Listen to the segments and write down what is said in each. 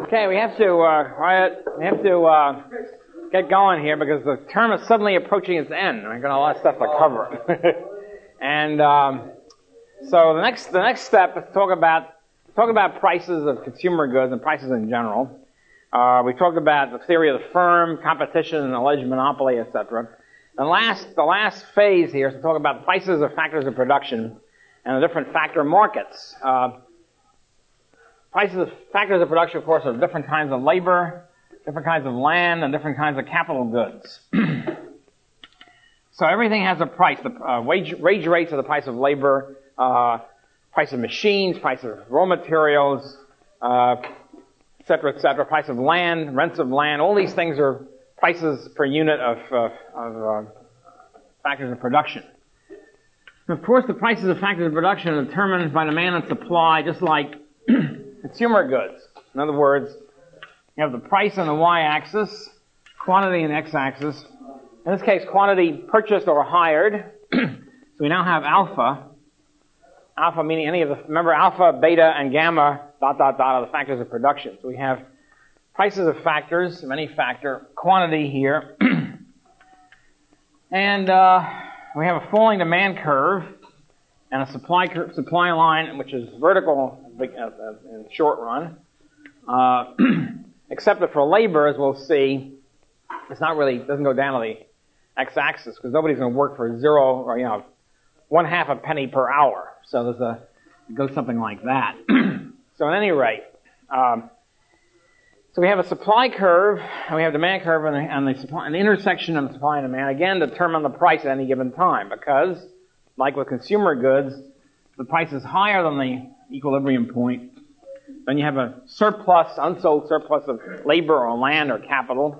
Okay, we have to get going here because the term is suddenly approaching its end. I've got a lot of stuff to cover, and so the next step is talk about prices of consumer goods and prices in general. We talked about the theory of the firm, competition, and alleged monopoly, etc. The last phase here is to talk about prices of factors of production and the different factor markets. Prices of factors of production, of course, are different kinds of labor, different kinds of land, and different kinds of capital goods. So everything has a price. The wage rates are the price of labor, price of machines, price of raw materials, et cetera, price of land, rents of land. All these things are prices per unit of factors of production. And of course, the prices of factors of production are determined by demand and supply, just like consumer goods. In other words, you have the price on the y-axis, quantity on the x-axis. In this case, quantity purchased or hired. So we now have alpha. Alpha meaning remember alpha, beta, and gamma, ... are the factors of production. So we have prices of factors, many factor, quantity here. And we have a falling demand curve and a supply line, which is vertical in the short run. Except that for labor, as we'll see, doesn't go down to the x-axis because nobody's going to work for zero or 1/2 a penny per hour. So it goes something like that. So at any rate, so we have a supply curve and we have a demand curve, and the intersection of supply and demand again determine the price at any given time because, like with consumer goods, the price is higher than the equilibrium point. Then you have a unsold surplus of labor or land or capital.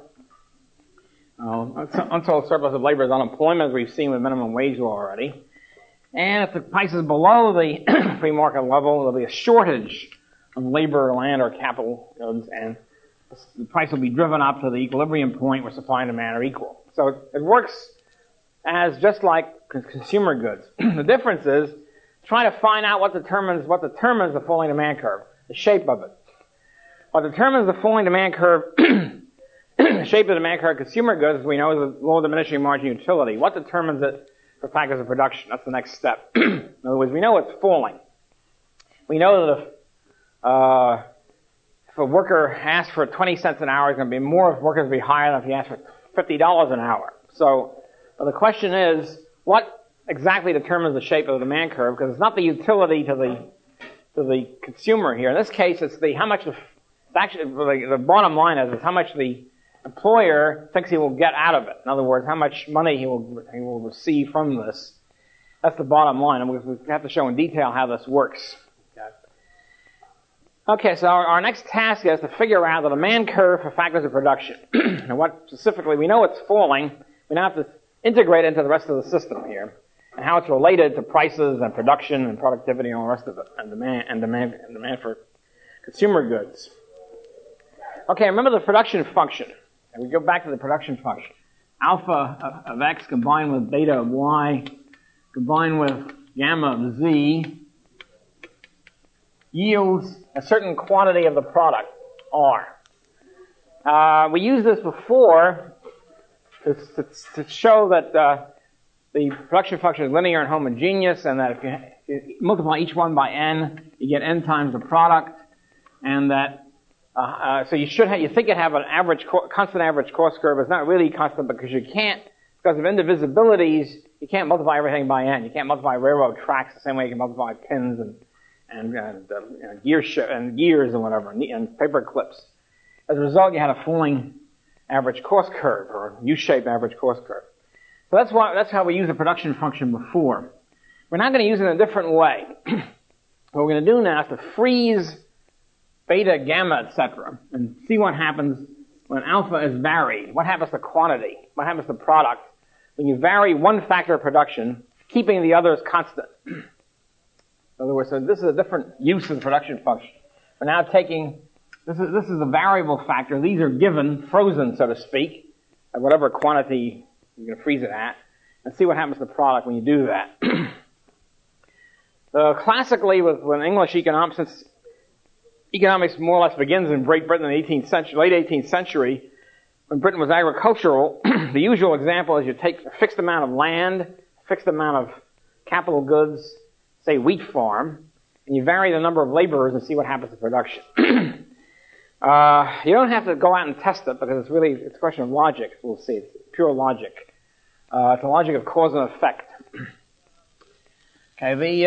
Unsold surplus of labor is unemployment, as we've seen with minimum wage law already. And if the price is below the free market level, there'll be a shortage of labor, land, or capital goods, and the price will be driven up to the equilibrium point where supply and demand are equal. So it works as just like consumer goods. The difference is trying to find out what determines the falling demand curve, the shape of it. What determines the falling demand curve, the shape of the demand curve of consumer goods, as we know, is the low diminishing margin utility. What determines it for factors of production? That's the next step. In other words, we know it's falling. We know that if a worker asks for 20 cents an hour, it's going to be more if workers will be higher than if he asks for $50 an hour. So the question is, what exactly determines the shape of the demand curve? Because it's not the utility to the consumer here. In this case, it's the bottom line is how much the employer thinks he will get out of it. In other words, how much money he will receive from this. That's the bottom line, and we have to show in detail how this works. Okay, so our next task is to figure out the demand curve for factors of production. And what specifically, we know it's falling. We now have to integrate it into the rest of the system here, and how it's related to prices and production and productivity and all the rest of it, and demand for consumer goods. Okay, remember the production function. And we go back to the production function. Alpha of x combined with beta of y combined with gamma of z yields a certain quantity of the product, R. We used this before to show that the production function is linear and homogeneous, and that if you multiply each one by n, you get n times the product, and that so you think you'd have an constant average cost curve. It's not really constant because because of indivisibilities, you can't multiply everything by n. You can't multiply railroad tracks the same way you can multiply pins and gears and whatever, and paper clips. As a result, you had a falling average cost curve, or U-shaped average cost curve. So that's how we used the production function before. We're now going to use it in a different way. What we're going to do now is to freeze beta, gamma, etc., and see what happens when alpha is varied. What happens to quantity? What happens to product? When you vary one factor of production, keeping the others constant. In other words, so this is a different use of the production function. We're now taking, this is a variable factor. These are given, frozen, so to speak, at whatever quantity you're going to freeze it at, and see what happens to the product when you do that. Classically, with English economics, since economics more or less begins in Great Britain in the 18th century, late 18th century, when Britain was agricultural. The usual example is you take a fixed amount of land, a fixed amount of capital goods, say wheat farm, and you vary the number of laborers and see what happens to production. You don't have to go out and test it because it's a question of logic. We'll see. It's pure logic. It's a logic of cause and effect. Okay,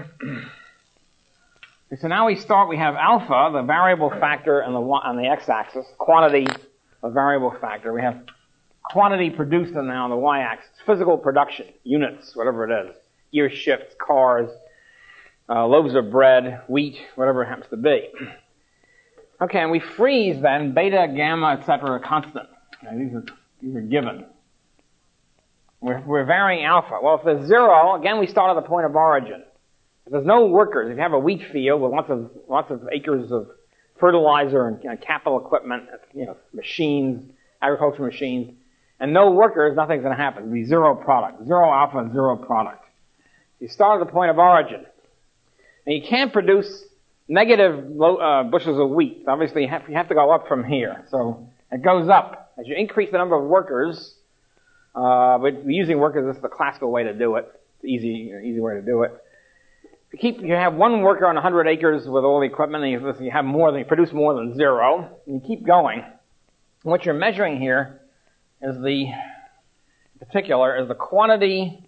so now we have alpha, the variable factor on the x-axis, quantity, a variable factor. We have quantity produced now on the y-axis, physical production, units, whatever it is, gear shifts, cars, loaves of bread, wheat, whatever it happens to be. Okay, and we freeze then beta, gamma, etc. are constant. Okay, these are given. We're varying alpha. Well, if there's 0, again we start at the point of origin. If there's no workers, if you have a wheat field with lots of acres of fertilizer and capital equipment, machines, agricultural machines, and no workers, nothing's going to happen. It'll be 0 product. 0 alpha, 0 product. You start at the point of origin. And you can't produce negative bushels of wheat. Obviously, you have to go up from here. So it goes up. As you increase the number of workers, but using workers, this is the classical way to do it. It's easy way to do it. You have 1 worker on 100 acres with all the equipment, and you produce more than 0, and you keep going. And what you're measuring here is the quantity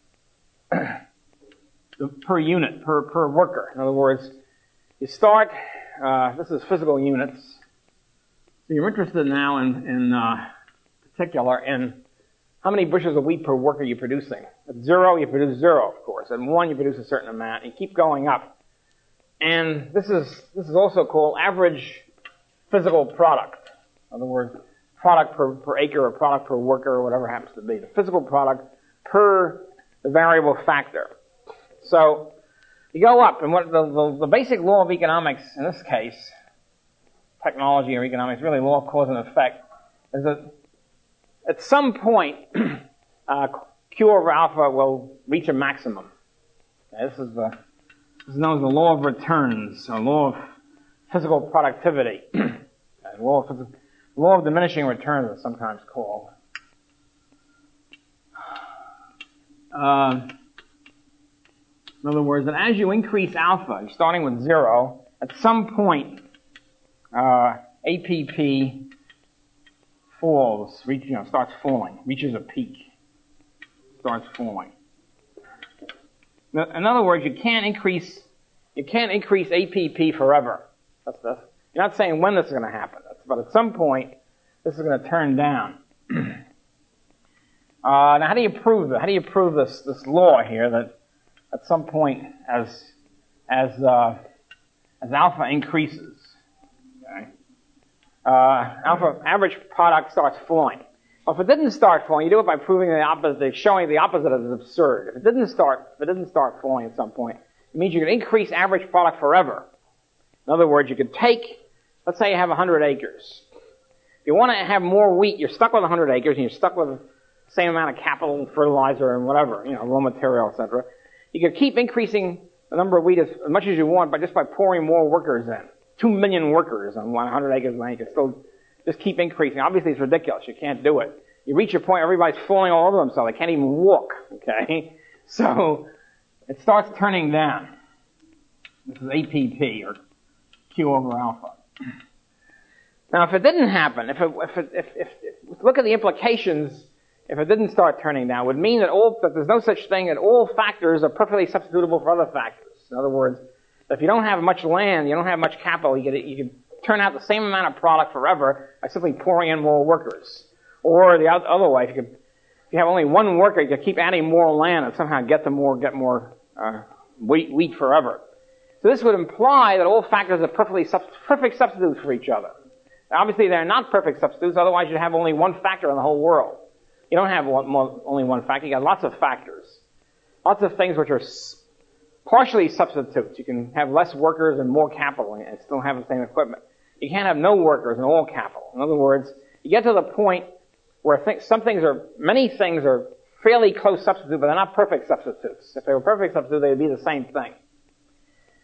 per unit, per worker. In other words, you start, this is physical units. So you're interested now in particular in how many bushels of wheat per worker you're producing. At 0, you produce 0, of course. At 1, you produce a certain amount, and you keep going up. And this is also called average physical product. In other words, product per acre or product per worker or whatever it happens to be. The physical product per the variable factor. So you go up, and what the basic law of economics in this case, technology or economics, really law of cause and effect, is that at some point, Q over alpha will reach a maximum. Okay, this is known as the law of returns, or law of physical productivity. Law of diminishing returns is sometimes called. In other words, that as you increase alpha, you're starting with 0, at some point, APP falls, starts falling, reaches a peak, starts falling. In other words, you can't increase APP forever. You're not saying when this is going to happen, but at some point, this is going to turn down. Now, how do you prove that? How do you prove this law here that at some point, as alpha increases, okay, alpha average product starts falling. Well, if it didn't start falling, you do it by proving the opposite, showing the opposite is absurd. If it didn't start falling at some point, it means you can increase average product forever. In other words, you could take, let's say you have 100 acres. If you want to have more wheat, you're stuck with 100 acres, and you're stuck with the same amount of capital, fertilizer, and whatever, raw material, etc. You could keep increasing the number of wheat as much as you want by pouring more workers in. 2 million workers on 100 acres of land. You can still just keep increasing. Obviously, it's ridiculous. You can't do it. You reach a point where everybody's falling all over themselves. They can't even walk, okay? So it starts turning down. This is APP, or Q over alpha. Now, if it didn't happen, look at the implications. If it didn't start turning down, it would mean that there's no such thing, that all factors are perfectly substitutable for other factors. In other words, if you don't have much land, you don't have much capital, you can turn out the same amount of product forever by simply pouring in more workers. Or the other way, if you have only 1 worker, you can keep adding more land and somehow get more wheat forever. So this would imply that all factors are perfect substitutes for each other. Now, obviously, they're not perfect substitutes, otherwise you'd have only 1 factor in the whole world. You don't have only 1 factor, you got lots of factors. Lots of things which are partially substitutes. You can have less workers and more capital and still have the same equipment. You can't have no workers and all capital. In other words, you get to the point where many things are fairly close substitutes, but they're not perfect substitutes. If they were perfect substitutes, they would be the same thing.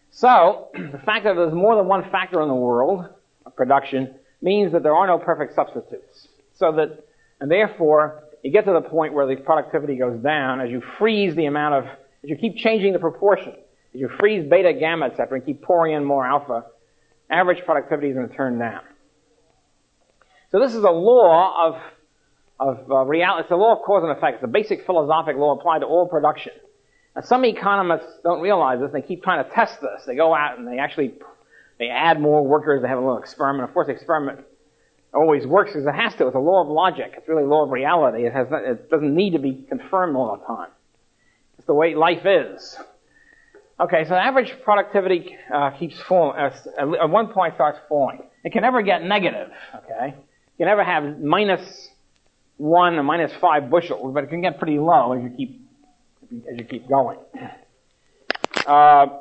So, the fact that there's more than one factor in the world of production means that there are no perfect substitutes. And therefore, you get to the point where the productivity goes down as you freeze the amount of, as you keep changing the proportion. As you freeze beta, gamma, etc., and keep pouring in more alpha, average productivity is going to turn down. So this is a law of reality. It's a law of cause and effect. It's a basic philosophic law applied to all production. Now, some economists don't realize this, and they keep trying to test this. They go out and they add more workers. They have a little experiment. Of course, the experiment always works because it has to. It's a law of logic. It's really a law of reality. It doesn't need to be confirmed all the time. It's the way life is. Okay, so average productivity keeps falling. At one point starts falling. It can never get negative, okay? You can never have -1 or -5 bushels, but it can get pretty low as you keep going. Now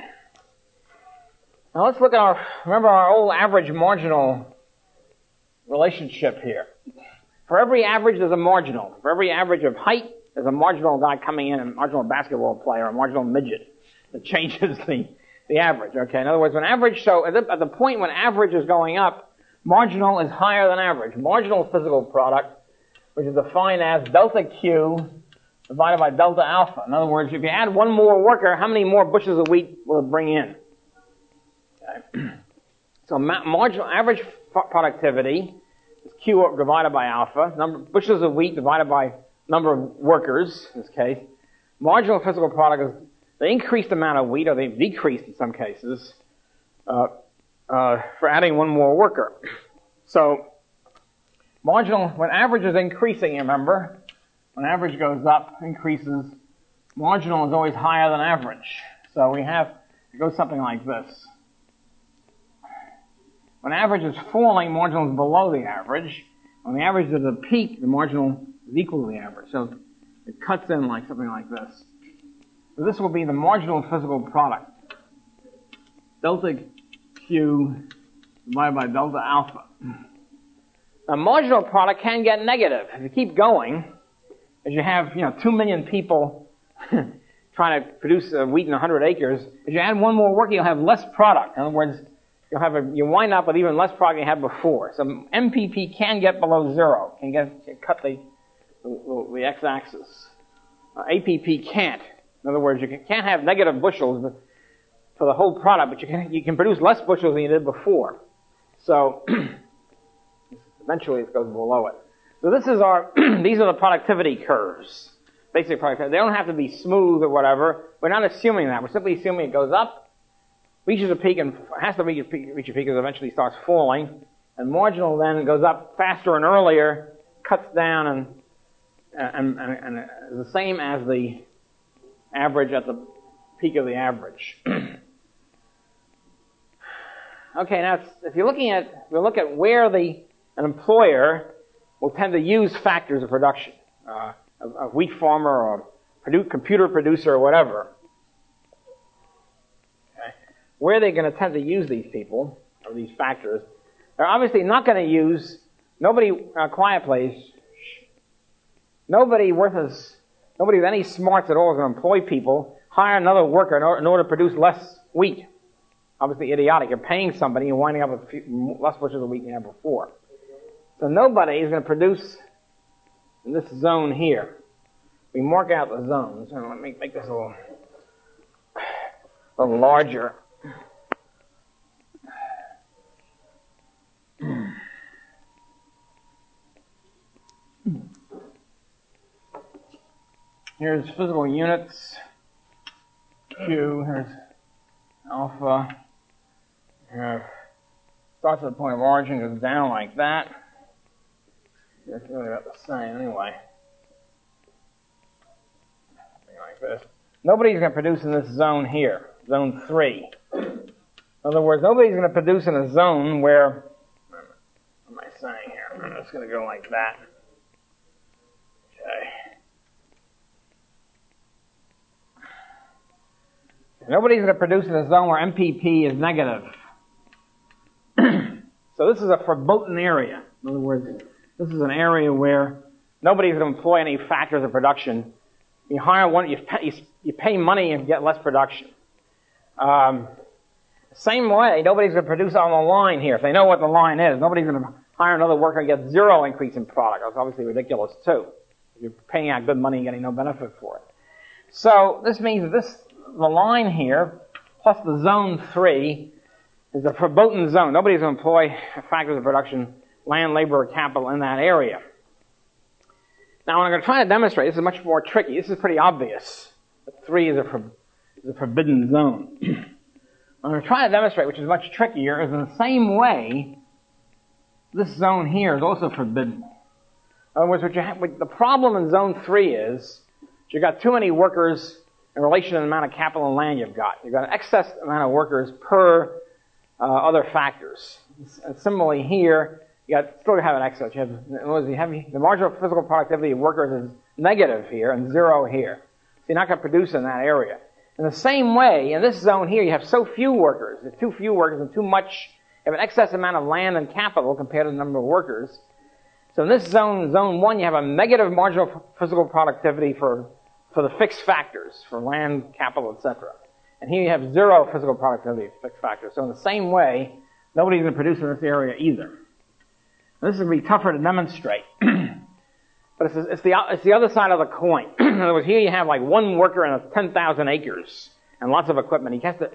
let's look at remember our old average marginal relationship here. For every average, there's a marginal. For every average of height, there's a marginal guy coming in, a marginal basketball player, a marginal midget that changes the average. Okay, in other words, at the point when average is going up, marginal is higher than average. Marginal physical product, which is defined as delta Q divided by delta alpha. In other words, if you add one more worker, how many more bushels of wheat will it bring in? Okay. So marginal average productivity is Q divided by alpha, bushels of wheat divided by number of workers, in this case. Marginal physical product is the increased amount of wheat, or they've decreased in some cases, for adding one more worker. So, when average is increasing, remember, when average goes up, increases, marginal is always higher than average. So it goes something like this. When average is falling, marginal is below the average. When the average is at a peak, the marginal is equal to the average. So it cuts in like something like this. So this will be the marginal physical product. Delta Q divided by delta alpha. Now, marginal product can get negative. If you keep going, as you have, 2 million people trying to produce wheat in 100 acres, as you add one more worker, you'll have less product. In other words, you wind up with even less product than you had before. So MPP can get below zero, can cut the x-axis. APP can't. In other words, you can't have negative bushels for the whole product, but you can produce less bushels than you did before. So eventually it goes below it. So these are the productivity curves. Basic productivity. They don't have to be smooth or whatever. We're not assuming that. We're simply assuming it goes up, reaches a peak, and has to reach a peak because it eventually starts falling. And marginal then goes up faster and earlier, cuts down, and is the same as the average at the peak of the average. Okay, now if we look at where an employer will tend to use factors of production, a wheat farmer or a computer producer or whatever. Okay. Where are they going to tend to use these people, or these factors? They're obviously not going to use, quiet place, nobody with any smarts at all is going to employ people, hire another worker in order to produce less wheat. Obviously idiotic. You're paying somebody, you're winding up with less bushels of wheat than you had before. So nobody is going to produce in this zone here. We mark out the zones. Let me make this a little larger. Here's physical units. Q. Here's alpha. Here. Starts at the point of origin, goes down like that. It's really about the same anyway. Something like this. Nobody's going to produce in this zone here, zone 3. In other words, nobody's going to produce in a zone where, what am I saying here? I'm just going to go like that. Okay. Nobody's going to produce in a zone where MPP is negative. So this is a verboten area. In other words, this is an area where nobody's going to employ any factors of production. You hire one, you pay money and get less production. Same way, nobody's going to produce on the line here. If they know what the line is, nobody's going to hire another worker and get zero increase in product. That's obviously ridiculous too. You're paying out good money and getting no benefit for it. So this means that the line here, plus the zone 3, is a verboten zone. Nobody's going to employ factors of production, land, labor, or capital in that area. Now, when I'm going to try to demonstrate, this is much more tricky. This is pretty obvious. That 3 is a forbidden zone. I'm going to try to demonstrate, which is much trickier, is in the same way, this zone here is also forbidden. In other words, the problem in zone 3 is you've got too many workers in relation to the amount of capital and land you've got. You've got an excess amount of workers per other factors. And similarly here, you still have an excess. You have the marginal physical productivity of workers is negative here and 0 here. So you're not going to produce in that area. In the same way, in this zone here, you have so few workers. There's too few workers and too much. You have an excess amount of land and capital compared to the number of workers. So in this zone 1, you have a negative marginal physical productivity for the fixed factors, for land, capital, etc. And here you have 0 physical productivity for fixed factors. So in the same way, nobody's going to produce in this area either. Now, this is going to be tougher to demonstrate. But it's the other side of the coin. In other words, here you have like one worker and 10,000 acres and lots of equipment.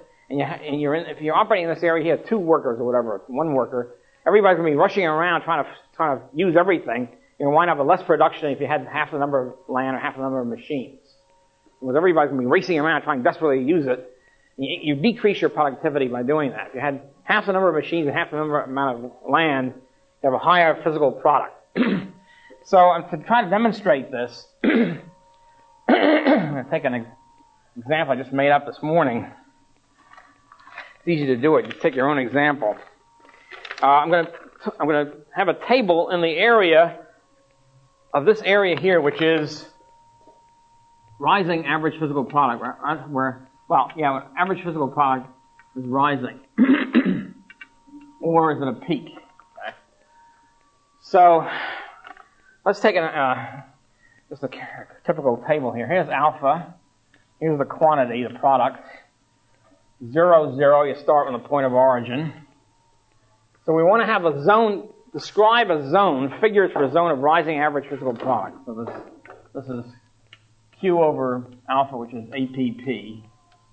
If you're operating in this area, you have 2 workers or whatever, 1 worker. Everybody's going to be rushing around trying to use everything. You're going to wind up with less production if you had half the number of land or half the number of machines. Because everybody's going to be racing around trying desperately to use it. You decrease your productivity by doing that. If you had half the number of machines and half the amount of land, you have a higher physical product. So to try to demonstrate this, I'm going to take an example I just made up this morning. It's easy to do it. Just take your own example. I'm going to have a table in the area of this area here, which is rising average physical product. Average physical product is rising, or is it a peak? Okay. So let's take just a typical table here. Here's alpha. Here's the quantity, the product. 0, 0, you start from the point of origin. So we want to have a zone, describe a zone, figures for a zone of rising average physical product. So this is Q over alpha, which is APP.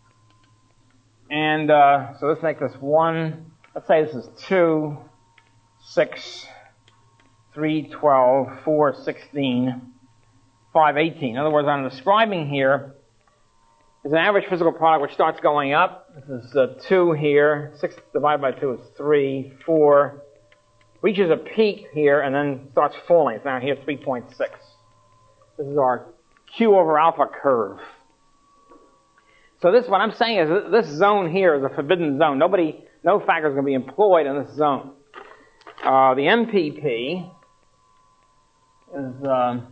And so let's make this 1. Let's say this is 2, 6, 3, 12, 4, 16, 5, 18. In other words, what I'm describing here is an average physical product which starts going up. This is 2 here. 6 divided by 2 is 3, 4. Reaches a peak here and then starts falling. It's down here 3.6. This is our Q over alpha curve. So what I'm saying is this zone here is a forbidden zone. No factor is going to be employed in this zone. The MPP is,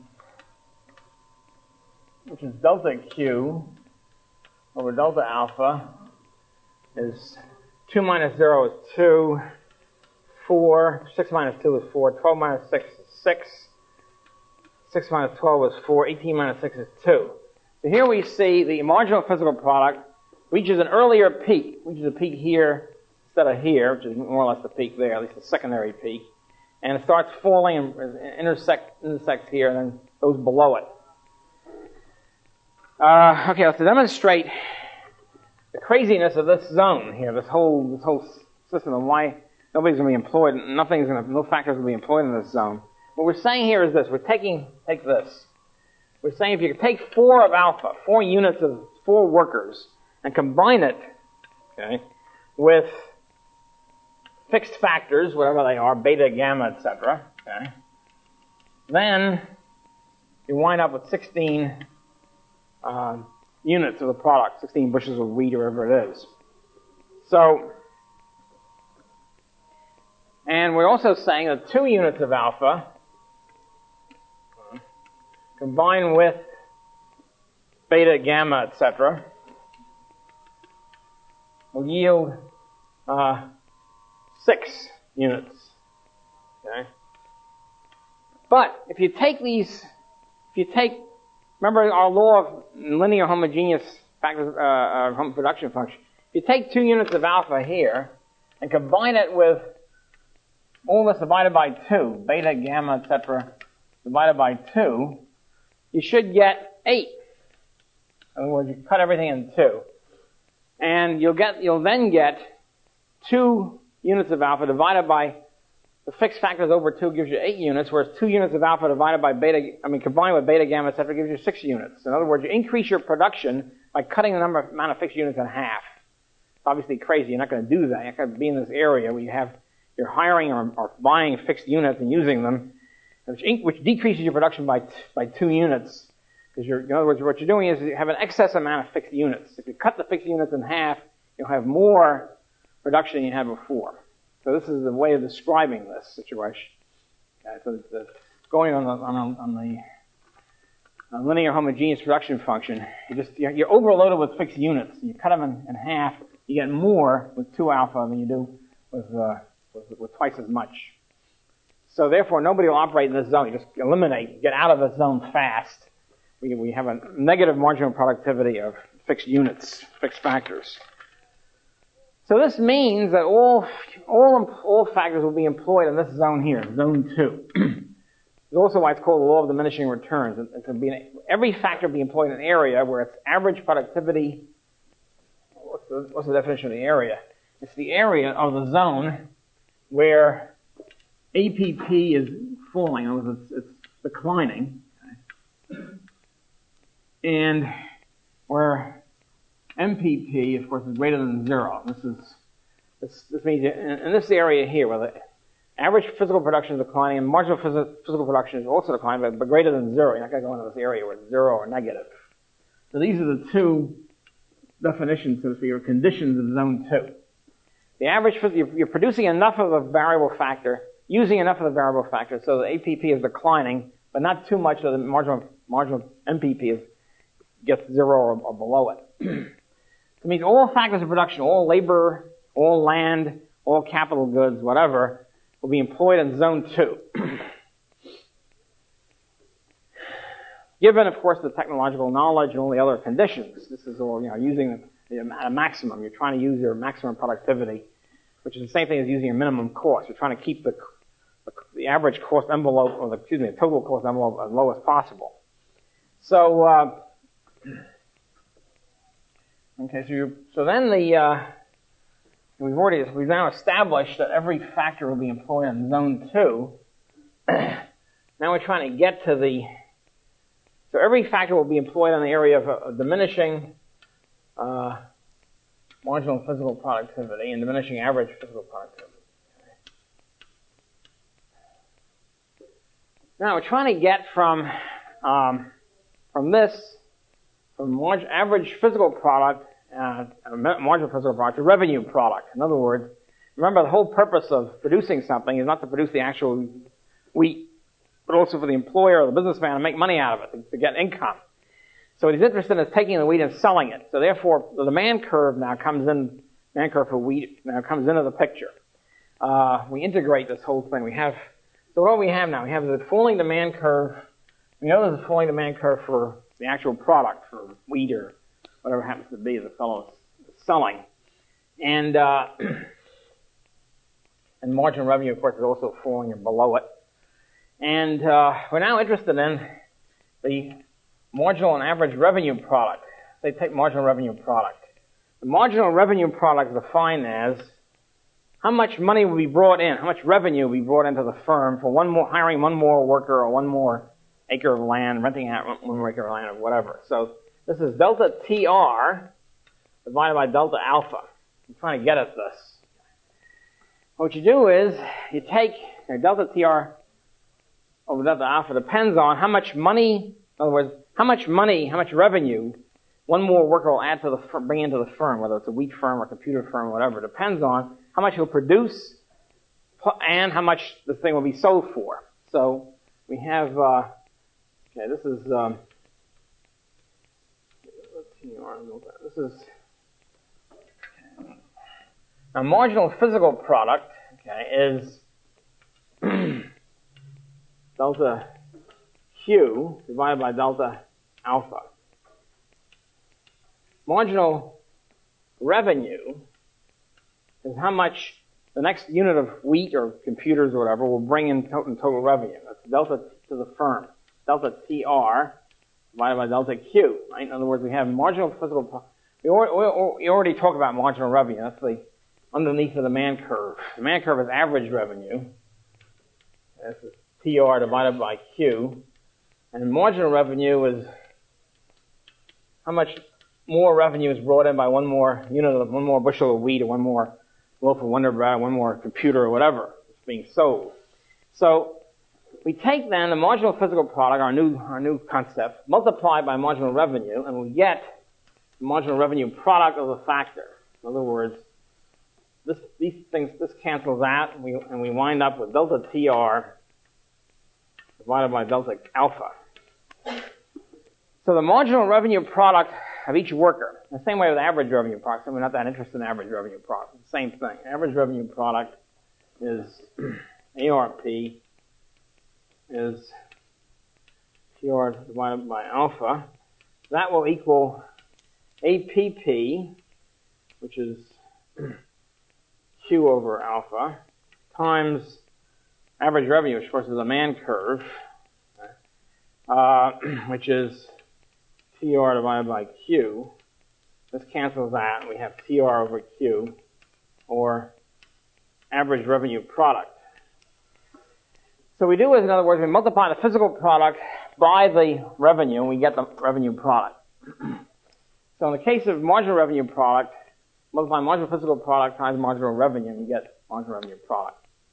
which is delta Q over delta alpha, is 2 minus 0 is 2, 4, 6 minus 2 is 4, 12 minus 6 is 6, 6 minus 12 is 4, 18 minus 6 is 2. So here we see the marginal physical product reaches an earlier peak, reaches a peak here instead of here, which is more or less the peak there, at least the secondary peak, and it starts falling and intersects here and then goes below it. Okay, let's demonstrate the craziness of this zone here, this whole system, and why nobody's going to be employed, no factors will be employed in this zone. What we're saying here is this: take this. We're saying if you take 4 of alpha, 4 units of 4 workers, and combine it, okay, with fixed factors, whatever they are, beta, gamma, etc., okay, then you wind up with 16 units of the product, 16 bushels of wheat or whatever it is. So, and we're also saying that 2 units of alpha combined with beta, gamma, etc., will yield 6 units. Okay. But if you remember our law of linear homogeneous factors, production function. if you take 2 units of alpha here and combine it with all this divided by 2, beta, gamma, etc., divided by 2, you should get 8. In other words, you cut everything in 2. And you'll then get 2 units of alpha divided by the fixed factors over 2 gives you 8 units, whereas 2 units of alpha divided by combined with beta, gamma, etc., gives you 6 units. In other words, you increase your production by cutting the amount of fixed units in half. It's obviously crazy. You're not going to do that. You're not going to be in this area where you're hiring or buying fixed units and using them, which decreases your production by 2 units. Because in other words, what you're doing is you have an excess amount of fixed units. If you cut the fixed units in half, you'll have more production than you had before. So this is the way of describing this situation. Okay, so going on the linear homogeneous production function, you're overloaded with fixed units. You cut them in half, you get more with 2 alpha than you do with twice as much. So therefore, nobody will operate in this zone. You just get out of this zone fast. We have a negative marginal productivity of fixed units, fixed factors. So this means that all factors will be employed in this zone here, zone 2. It's also why it's called the law of diminishing returns. Every factor will be employed in an area where its average productivity. What's the definition of the area? It's the area of the zone where APP is falling. In other words, it's declining, and where MPP, of course, is greater than 0. This means in this area here, where the average physical production is declining and marginal physical production is also declining, but greater than 0. You're not going to go into this area where it's 0 or negative. So these are the two definitions, so to speak, or conditions of zone 2. The average, you're producing enough of a variable factor, using enough of the variable factor, so the APP is declining, but not too much so the marginal MPP gets 0 or below it. It means all factors of production, all labor, all land, all capital goods, whatever, will be employed in zone 2. Given, of course, the technological knowledge and all the other conditions. This is all, using a maximum. You're trying to use your maximum productivity, which is the same thing as using your minimum cost. You're trying to keep the average cost envelope, or the total cost envelope as low as possible. So, so then we've now established that every factor will be employed in zone 2. Now we're trying to get to so every factor will be employed in the area of diminishing marginal physical productivity and diminishing average physical productivity. Now we're trying to get from average physical product, marginal physical product, to revenue product. In other words, remember the whole purpose of producing something is not to produce the actual wheat, but also for the employer or the businessman to make money out of it, to get income. So what he's interested in is taking the wheat and selling it. So therefore, the demand curve for wheat now comes into the picture. We integrate this whole thing. So what do we have now? We have the falling demand curve. We know there's a falling demand curve for the actual product, for wheat or whatever happens to be the fellow selling. And marginal revenue, of course, is also falling below it. And we're now interested in the marginal and average revenue product. They take marginal revenue product. The marginal revenue product is defined as how much money will be brought in, how much revenue will be brought into the firm for hiring one more worker or one more acre of land, renting out one more acre of land or whatever. So this is delta TR divided by delta alpha. I'm trying to get at this. What you do is you take delta TR over delta alpha depends on how much money, in other words, how much revenue one more worker will add to bring into the firm, whether it's a wheat firm or a computer firm or whatever. It depends on how much he'll produce and how much the thing will be sold for. So we have, this is, now marginal physical product, is delta Q divided by delta alpha. Marginal revenue is how much the next unit of wheat or computers or whatever will bring in total revenue. That's delta to the firm. Delta TR divided by delta Q. Right? In other words, we have marginal physical product. We already talked about marginal revenue. That's the underneath of the demand curve. The demand curve is average revenue. This is TR divided by Q. And marginal revenue is how much more revenue is brought in by one more unit of, one more bushel of wheat or one more loaf of Wonder Bread, one more computer or whatever is being sold. So we take then the marginal physical product, our new concept, multiply by marginal revenue, and we get the marginal revenue product of the factor. In other words, this cancels out, and we wind up with delta TR divided by delta alpha. So the marginal revenue product of each worker, the same way with average revenue product, so we're not that interested in average revenue product. Same thing. Average revenue product is ARP is TR divided by alpha. That will equal APP, which is Q over alpha, times average revenue, which of course is a demand curve, which is TR divided by Q. This cancels that, and we have TR over Q, or average revenue product. So we do is, in other words, we multiply the physical product by the revenue, and we get the revenue product. So in the case of marginal revenue product, multiply marginal physical product times marginal revenue, and you get marginal revenue product.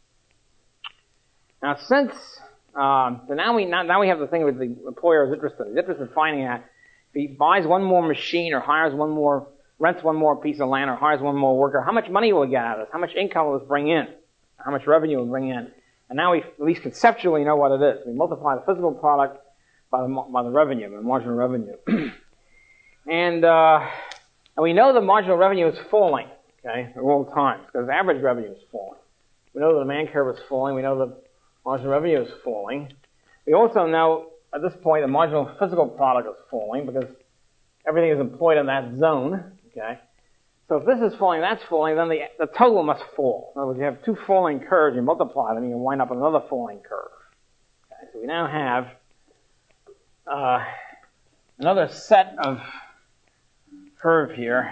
Now, since now we have the thing with the employer is interested. He's interested in finding out if he buys one more machine or rents one more piece of land or hires one more worker, how much money will he get out of this? How much income will this bring in? How much revenue will it bring in? And now we at least conceptually know what it is. We multiply the physical product by the revenue, the marginal revenue. And we know the marginal revenue is falling, okay, at all times, because average revenue is falling. We know the demand curve is falling. We know the marginal revenue is falling. We also know at this point the marginal physical product is falling because everything is employed in that zone, okay. So if this is falling, that's falling, then the total must fall. In other words, you have two falling curves, you multiply them, you wind up with another falling curve. Okay, so we now have another set of curve here.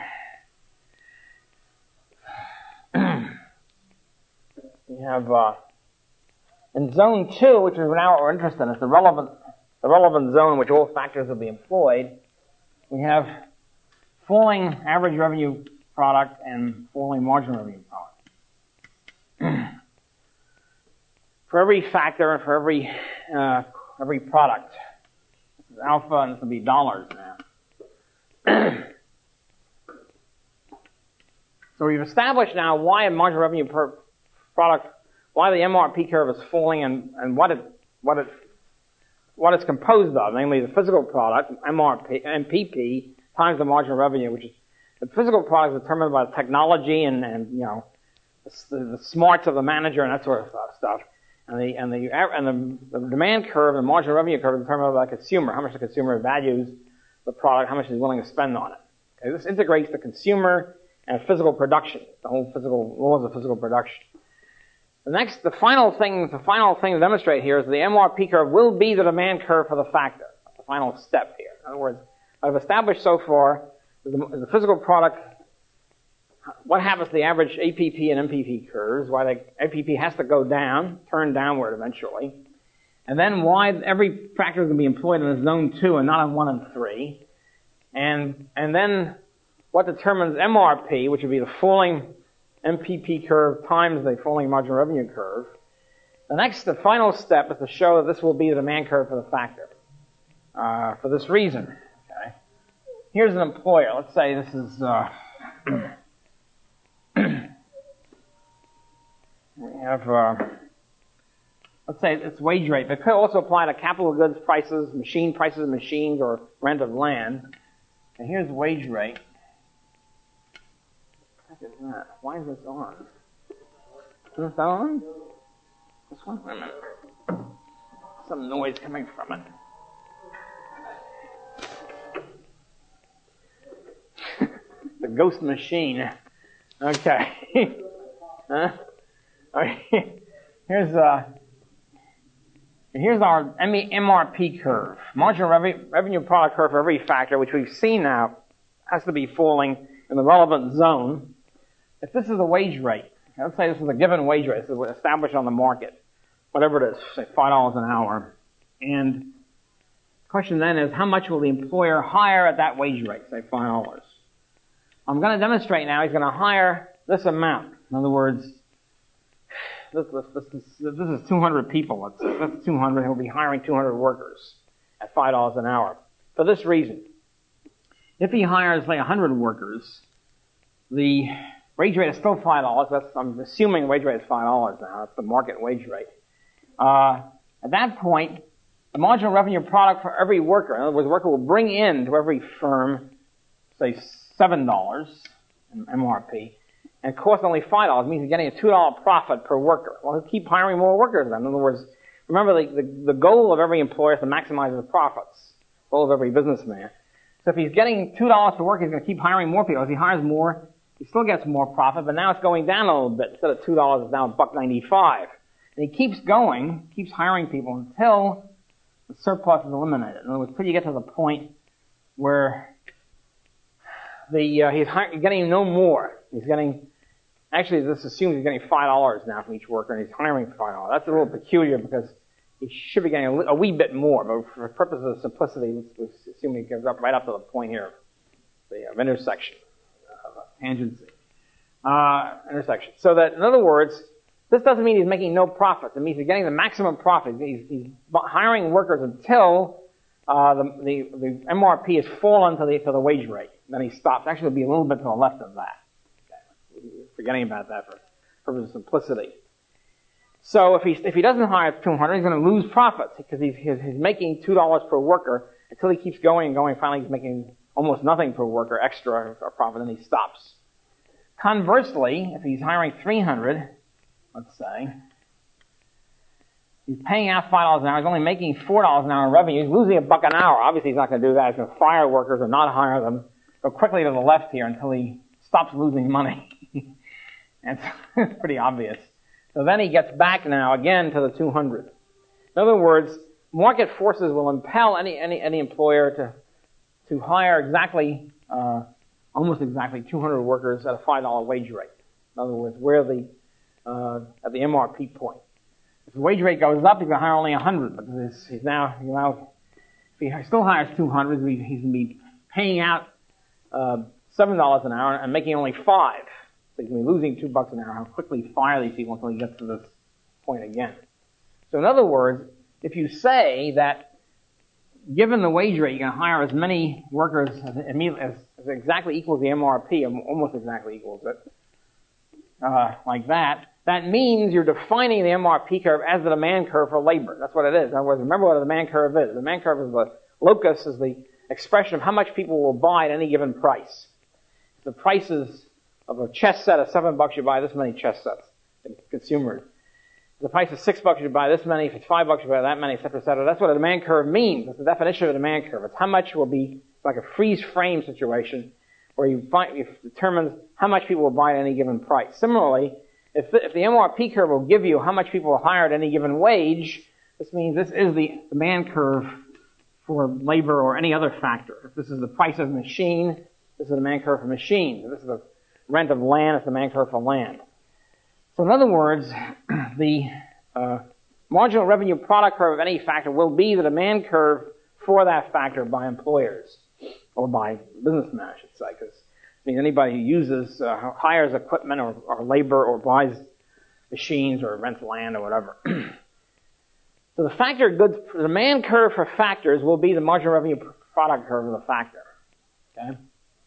We have in zone 2, which is now what we're interested in, it's the relevant zone in which all factors will be employed. We have falling average revenue product and falling marginal revenue product. For every factor and for every product. This is alpha, and this will be dollars now. So we've established now why a marginal revenue per product, why the MRP curve is falling, and what it's composed of, namely the physical product, MPP, times the marginal revenue, which is the physical product is determined by technology and you know the smarts of the manager and that sort of stuff. And the demand curve and marginal revenue curve is determined by the consumer, how much the consumer values the product, how much he's willing to spend on it. Okay, this integrates the consumer and physical production, the whole physical laws of physical production. The final thing to demonstrate here is the MRP curve will be the demand curve for the factor. That's the final step here. In other words, I've established so far the physical product, what happens to the average APP and MPP curves, why the APP has to go down, turn downward eventually, and then why every factor is going to be employed in zone 2 and not in 1 and 3, and then what determines MRP, which would be the falling MPP curve times the falling marginal revenue curve. The final step is to show that this will be the demand curve for the factor. For this reason, okay. Here's an employer. Let's say this is, we have, let's say it's wage rate, but it could also apply to capital goods prices, prices of machines, or rent of land. And here's wage rate. What is that? Why is this on? Is this on? This one? Wait a minute. Some noise coming from it. The ghost machine. Okay. Okay. Here's our MRP curve, marginal revenue product curve for every factor, which we've seen now has to be falling in the relevant zone. If this is a wage rate, let's say this is a given wage rate, this is established on the market, whatever it is, say $5 an hour, and the question then is, how much will the employer hire at that wage rate, say $5? I'm going to demonstrate now he's going to hire this amount. In other words, this is 200 people. That's 200. He'll be hiring 200 workers at $5 an hour. For this reason, if he hires, say, 100 workers, the wage rate is still $5. I'm assuming the wage rate is $5 now. That's the market wage rate. At that point, the marginal revenue product for every worker, in other words, the worker will bring in to every firm, say, $7 in MRP, and it costs only $5. It means he's getting a $2 profit per worker. Well, he'll keep hiring more workers then. In other words, remember the goal of every employer is to maximize his profits. The goal of every businessman. So if he's getting $2 per worker, he's going to keep hiring more people. As he hires more, he still gets more profit, but now it's going down a little bit. Instead of $2, it's now $1.95. And he keeps going, keeps hiring people until the surplus is eliminated. In other words, until you get to the point where he's getting no more. He's getting, actually this assumes he's getting $5 now from each worker, and he's hiring for $5. That's a little peculiar because he should be getting a wee bit more, but for purposes of simplicity, let's assume he goes up right up to the point here, the intersection, tangency, intersection. So that, in other words, this doesn't mean he's making no profits. It means he's getting the maximum profit. He's hiring workers until the MRP has fallen to the wage rate. Then he stops. Actually, it'll be a little bit to the left of that. Okay. Forgetting about that for purposes of simplicity. So if he doesn't hire 200, he's going to lose profits because he's making $2 per worker until he keeps going and going. Finally, he's making almost nothing per worker extra profit, and he stops. Conversely, if he's hiring 300, let's say, he's paying out $5 an hour. He's only making $4 an hour in revenue. He's losing $1 an hour. Obviously, he's not going to do that. He's going to fire workers or not hire them. Go quickly to the left here until he stops losing money. And it's pretty obvious. So then he gets back now again to the 200. In other words, market forces will impel any employer to hire exactly, almost exactly 200 workers at a $5 wage rate. In other words, at the MRP point. If the wage rate goes up, he's going to hire only 100 because he's now, if he still hires 200, he's going to be paying out $7 an hour and making only 5. So he's going to be losing $2 an hour. He'll quickly fire these people until he gets to this point again. So in other words, if you say that given the wage rate, you're going to hire as many workers as exactly equals the MRP, almost exactly equals it, like that, that means you're defining the MRP curve as the demand curve for labor. That's what it is. In other words, remember what a demand curve is. The demand curve is the locus, is the expression of how much people will buy at any given price. The prices of a chess set of $7, you buy this many chess sets, consumers. If the price is $6, you buy this many. If it's $5, you buy that many, et cetera, et cetera. That's what a demand curve means. That's the definition of a demand curve. It's how much will be, it's like a freeze frame situation where you determine how much people will buy at any given price. Similarly, if the MRP curve will give you how much people will hire at any given wage, this means this is the demand curve for labor or any other factor. If this is the price of a machine, this is the demand curve for machines. If this is the rent of land, it's the demand curve for land. So in other words, the marginal revenue product curve of any factor will be the demand curve for that factor by employers, or by businessmen, I should say, because anybody who uses, hires equipment or labor or buys machines or rents land or whatever. So the demand curve for factors will be the marginal revenue product curve of the factor. Okay?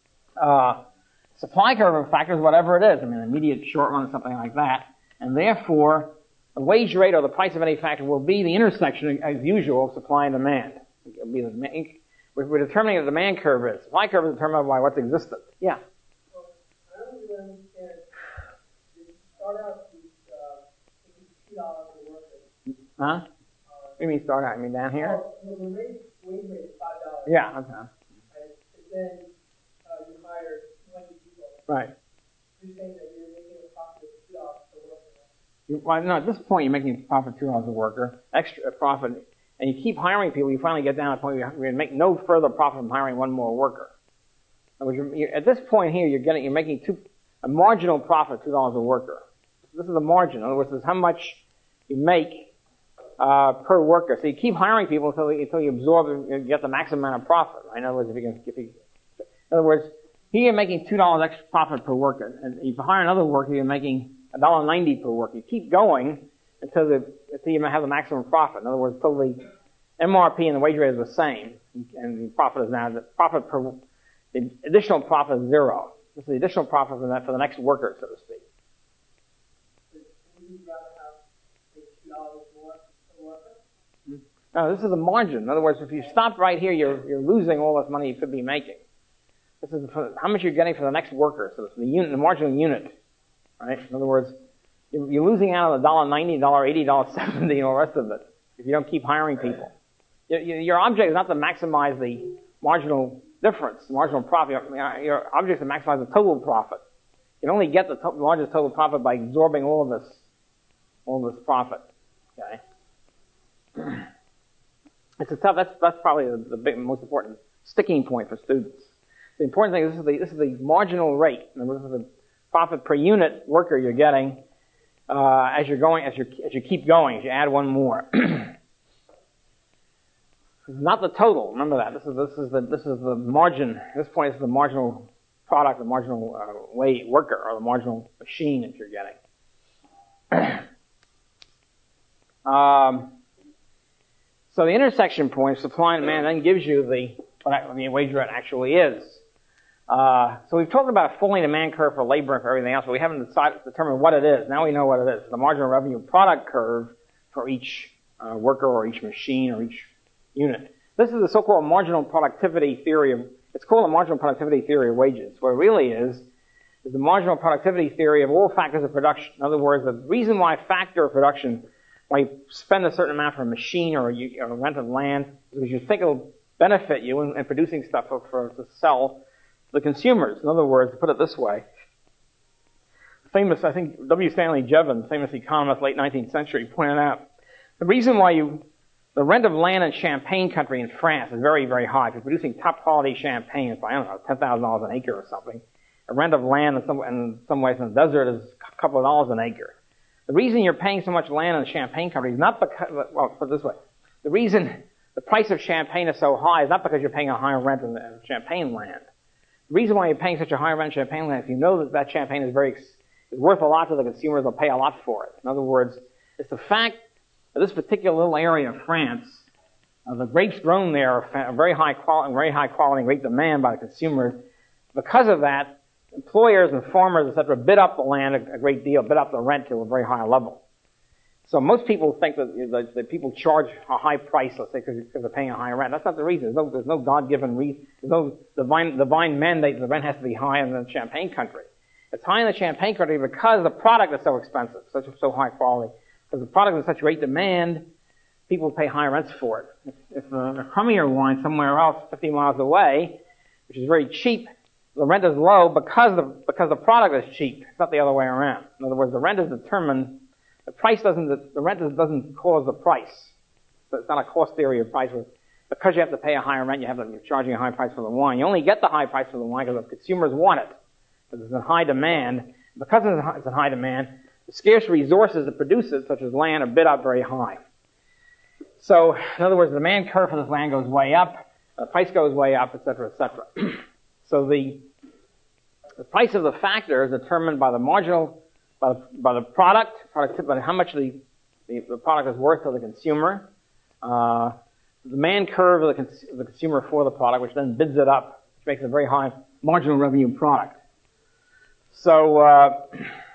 Supply curve of factors, whatever it is, immediate short run or something like that. And therefore, the wage rate or the price of any factor will be the intersection, as usual, of supply and demand. It'll be we're determining what the demand curve is. Supply curve is determined by what's existent. Yeah? Well, I don't really understand. You start out with $2 a worker. Huh? What do you mean start out? You mean down here? Well, the wage rate is $5. Yeah, okay. And then you hire 20 people Right. You're saying that you're making a profit of $2 per worker. Well, no, at this point you're making a profit of $2 a worker, extra profit, and you keep hiring people. You finally get down to the point where you're going to make no further profit from hiring one more worker. At this point here, you're making a marginal profit of $2 a worker. This is the margin. In other words, this is how much you make per worker. So you keep hiring people until you absorb and get the maximum amount of profit. Right? In other words, in other words, here you're making $2 extra profit per worker, and if you hire another worker, you're making $1.90 per worker. You keep going until you have the maximum profit. In other words, until the MRP and the wage rate is the same, and the profit is now the additional profit is zero. This is the additional profit for the next worker, so to speak. Would you rather have $2 more per worker? No, this is the margin. In other words, if you stop right here, you're losing all this money you could be making. This is how much you're getting for the next worker. So it's the marginal unit, right? In other words, you're losing out on $1.90, $1.80, $1.70, and all the rest of it if you don't keep hiring people. Your object is not to maximize the marginal difference, the marginal profit. Your object is to maximize the total profit. You can only get the largest total profit by absorbing all this profit. Okay. It's a tough. That's probably the most important sticking point for students. The important thing is this is the marginal rate. This is the profit per unit worker you're getting as you keep going, as you add one more. This is not the total. Remember that. This is the margin. At this point, it's the marginal product, the marginal worker, or the marginal machine that you're getting. So the intersection point, supply and demand, then gives you what the wage rate actually is. So we've talked about a fully demand curve for labor and for everything else, but we haven't determined what it is. Now we know what it is. The marginal revenue product curve for each worker or each machine or each unit. This is the so-called marginal productivity theory it's called the marginal productivity theory of wages. What it really is the marginal productivity theory of all factors of production. In other words, the reason why a factor of production, why you spend a certain amount for a machine or a rent of land, is because you think it'll benefit you in producing stuff to sell to the consumers. In other words, to put it this way, famous, I think, W. Stanley Jevons, famous economist, late 19th century, pointed out the reason why the rent of land in Champagne country in France is very, very high. If you're producing top quality champagne, it's, I don't know, $10,000 an acre or something. A rent of land in some ways in the desert is a couple of dollars an acre. The reason you're paying so much land in Champagne country is not because, well, put it this way, the reason the price of champagne is so high is not because you're paying a higher rent in Champagne land. The reason why you're paying such a high rent in Champagne land is you know that champagne is worth a lot to the consumers. They'll pay a lot for it. In other words, it's the fact that this particular little area of France, the grapes grown there are very high quality, great demand by the consumers. Because of that, employers and farmers, etc., bid up the land a great deal, bid up the rent to a very high level. So most people think that people charge a high price, let's say, because they're paying a higher rent. That's not the reason. There's no God-given reason. There's no divine mandate that the rent has to be high in the Champagne country. It's high in the Champagne country because the product is so expensive, so high quality. Because the product is such great demand, people pay high rents for it. If a crummier wine somewhere else, 50 miles away, which is very cheap, the rent is low because the product is cheap. It's not the other way around. In other words, the rent is determined. The rent doesn't cause the price. So it's not a cost theory of price. Because you have to pay a higher rent, you're charging a high price for the wine. You only get the high price for the wine because the consumers want it. Because it's in high demand. Because it's in high demand, the scarce resources that produce it, such as land, are bid up very high. So, in other words, the demand curve for this land goes way up, the price goes way up, etc., etc. So the price of the factor is determined by the marginal, by the product, by how much the product is worth to the consumer, the demand curve of the consumer for the product, which then bids it up, which makes it a very high marginal revenue product. So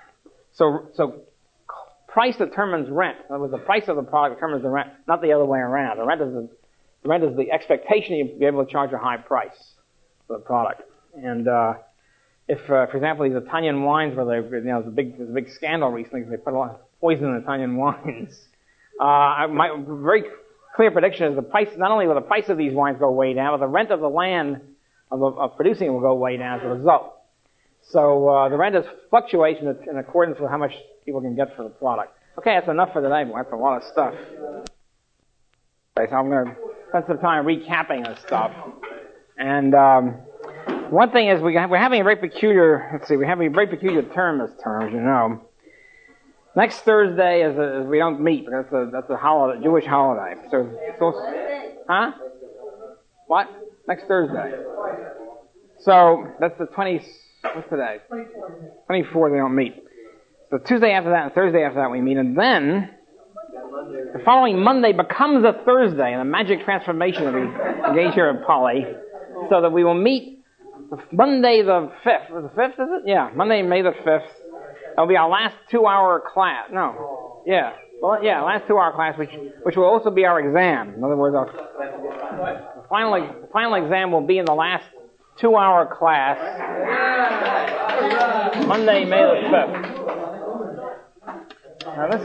price determines rent. In other words, the price of the product determines the rent, not the other way around. The rent is the expectation you'll be able to charge a high price for the product. And if, for example, these Italian wines, where there's a big scandal recently because they put a lot of poison in Italian wines. My very clear prediction is the price. Not only will the price of these wines go way down, but the rent of the land of producing will go way down as a result. So the rent fluctuates in accordance with how much people can get for the product. Okay, that's enough for today. That's a lot of stuff. Okay, so I'm going to spend some time recapping this stuff. And one thing is we're having a very peculiar, we're having a very peculiar term this term, as you know. Next Thursday is we don't meet, because that's a holiday, Jewish holiday. Huh? What? Next Thursday. So that's the 20th, what's today? 24th we don't meet. So Tuesday after that and Thursday after that we meet, and then the following Monday becomes a Thursday in a magic transformation that we engage here at Poly, so that we will meet Monday the 5th. Was it the 5th, is it? Yeah, Monday, May the 5th. That'll be our last 2-hour class. No. Yeah. Well, yeah, last 2-hour class, which will also be our exam. In other words, the final exam will be in the last 2-hour class, Monday, May the 5th. Now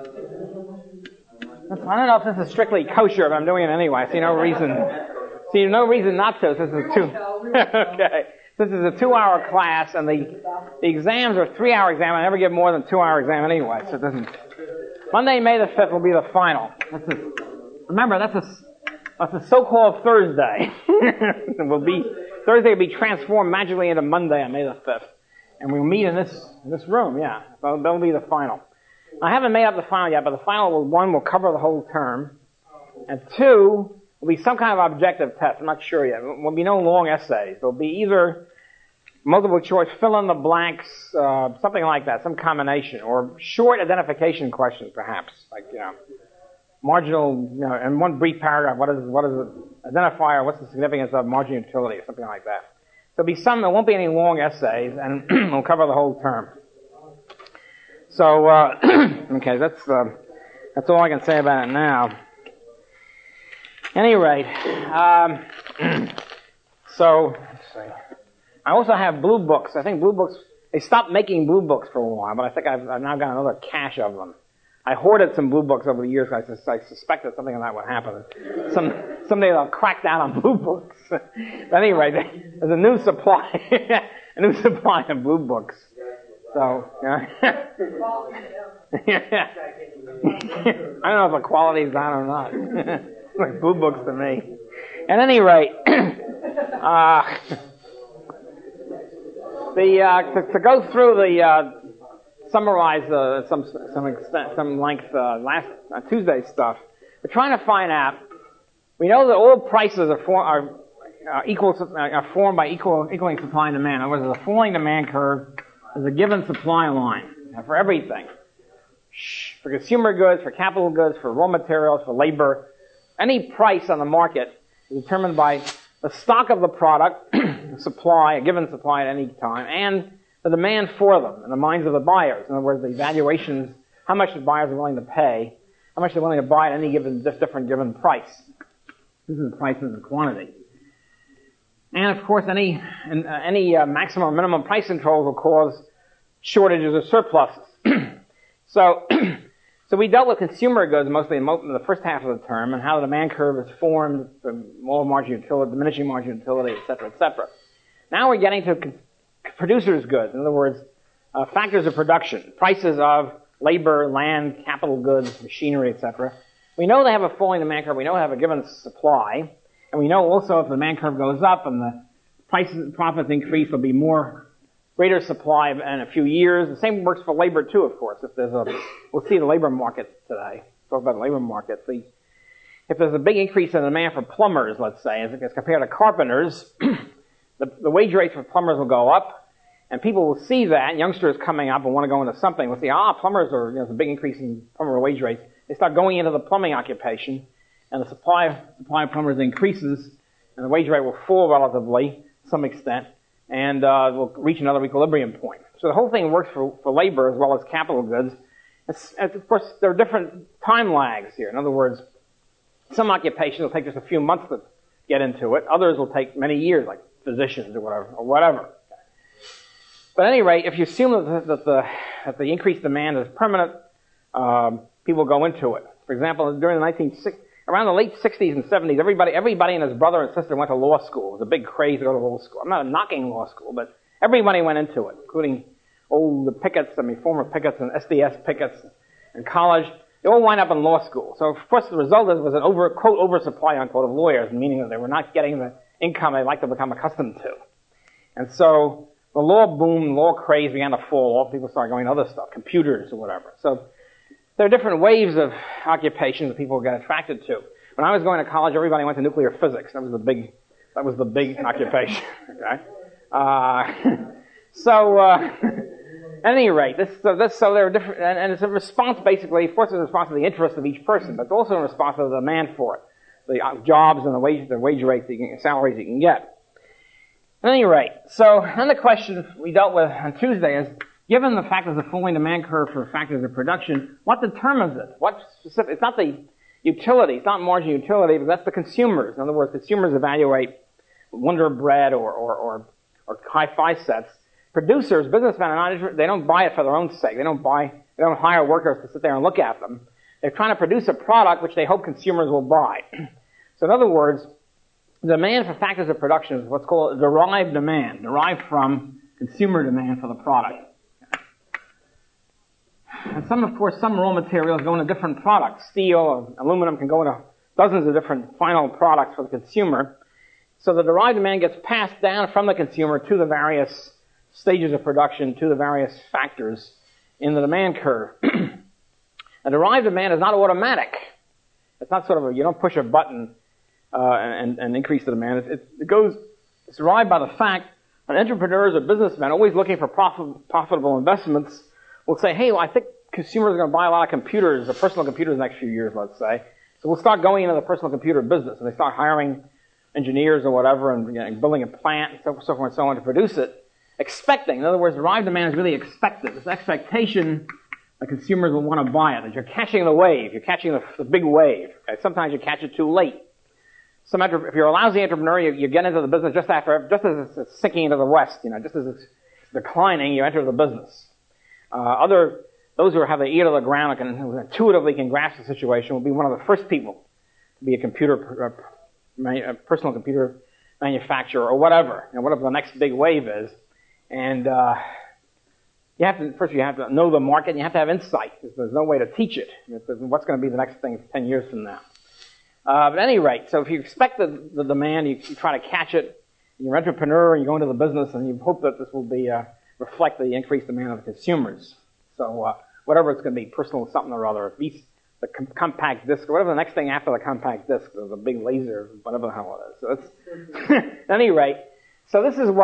I don't know if this is strictly kosher, but I'm doing it anyway. I see no reason not to. This is okay. This is a 2-hour class, and the exams are 3-hour exam. I never give more than 2-hour exam anyway, so it doesn't. Monday, May the 5th will be the final. Remember, that's a so-called Thursday. Thursday will be transformed magically into Monday on May the 5th. And we'll meet in this room, yeah. That'll be the final. I haven't made up the final yet, but the final one will cover the whole term. And 2 will be some kind of objective test. I'm not sure yet. There will be no long essays. There'll be either multiple choice, fill in the blanks, something like that, some combination, or short identification questions, perhaps, like, marginal, in one brief paragraph, what is it, identifier, what's the significance of marginal utility, or something like that. There'll be some, there won't be any long essays, and we'll cover the whole term. So, okay, that's all I can say about it now. Any rate, so, let's see. I also have blue books. I think blue books, they stopped making blue books for a while, but I think I've now got another cache of them. I hoarded some blue books over the years. I suspected something like that would happen. Someday they'll crack down on blue books. But anyway, there's a new supply, of blue books. So, I don't know if the quality's on or not. It's like blue books to me. At any rate, to go through summarize some extent, some length last Tuesday stuff. We're trying to find out. We know that all prices are formed by equaling supply and demand. In other words, there's a falling demand curve. There's a given supply line for everything. For consumer goods, for capital goods, for raw materials, for labor. Any price on the market is determined by the stock of the product, the supply, a given supply at any time, and the demand for them in the minds of the buyers. In other words, the valuations, how much the buyers are willing to pay, how much they're willing to buy at any different given price. This is the price and the quantity. And of course, any maximum or minimum price controls will cause shortages or surpluses. So we dealt with consumer goods mostly in the first half of the term, and how the demand curve is formed from low marginal utility, diminishing marginal utility, et cetera, et cetera. Now we're getting to producers' goods. In other words, factors of production, prices of labor, land, capital goods, machinery, et cetera. We know they have a falling demand curve. We know they have a given supply. And we know also if the demand curve goes up and the prices and profits increase, there'll be greater supply in a few years. The same works for labor too, of course. We'll see the labor market today. Talk about the labor market. If there's a big increase in demand for plumbers, let's say, as compared to carpenters, the wage rates for plumbers will go up, and people will see that. Youngsters coming up and want to go into something will see, plumbers there's a big increase in plumber wage rates. They start going into the plumbing occupation, and the supply of plumbers increases, and the wage rate will fall relatively to some extent, and will reach another equilibrium point. So the whole thing works for labor as well as capital goods. Of course, there are different time lags here. In other words, some occupations will take just a few months to get into it. Others will take many years, like physicians or whatever. But at any rate, if you assume that the increased demand is permanent, people go into it. For example, during around the late 60s and 70s, everybody and his brother and sister went to law school. It was a big craze to go to law school. I'm not knocking law school, but Everybody went into it, including the Picketts, former Picketts and SDS Picketts in college. They all wind up in law school. So, of course, the result was an quote, oversupply, unquote, of lawyers, meaning that they were not getting the income they'd like to become accustomed to. And so the law boom, law craze began to fall off. People started going to other stuff, computers or whatever. So there are different waves of occupations that people get attracted to. When I was going to college, everybody went to nuclear physics. That was the big occupation. Okay. At any rate, so there are different, and it's a response basically. Of course, it's a response to the interest of each person, but it's also a response to the demand for it, the jobs and the wage rates, salaries you can get. At any rate, so then the question we dealt with on Tuesday is, given the fact there's a falling demand curve for factors of production, what determines it? What specific? It's not the utility, it's not margin utility, but that's the consumers. In other words, consumers evaluate Wonder Bread or hi-fi sets. Producers, businessmen, they don't buy it for their own sake. They don't hire workers to sit there and look at them. They're trying to produce a product which they hope consumers will buy. So in other words, the demand for factors of production is what's called a derived demand, derived from consumer demand for the product. And some raw materials go into different products. Steel, aluminum can go into dozens of different final products for the consumer. So the derived demand gets passed down from the consumer to the various stages of production, to the various factors in the demand curve. A derived demand is not automatic. It's not sort of you don't push a button and increase the demand. It's derived by the fact that entrepreneurs or businessmen always looking for profitable investments will say, hey, well, I think consumers are going to buy a lot of computers, or personal computers in the next few years, let's say. So we'll start going into the personal computer business. And they start hiring engineers or whatever and building a plant and so forth and so on to produce it, expecting. In other words, derived demand is really expected. It's an expectation that consumers will want to buy it, that you're catching the wave. You're catching the big wave. Okay? Sometimes you catch it too late. If you're a lousy entrepreneur, you get into the business just as it's sinking into the west, just as it's declining, you enter the business. Those who have the ear to the ground and who intuitively can grasp the situation will be one of the first people to be a personal computer manufacturer or whatever, whatever the next big wave is. And you have to know the market and you have to have insight, because there's no way to teach it. What's going to be the next thing 10 years from now? But at any rate, so if you expect the demand, you try to catch it. You're an entrepreneur and you go into the business and you hope that this will reflect the increased demand of the consumers. So whatever it's going to be, personal something or other, at least the compact disc, or whatever the next thing after the compact disc, the big laser, whatever the hell it is. So it's at any rate, so this is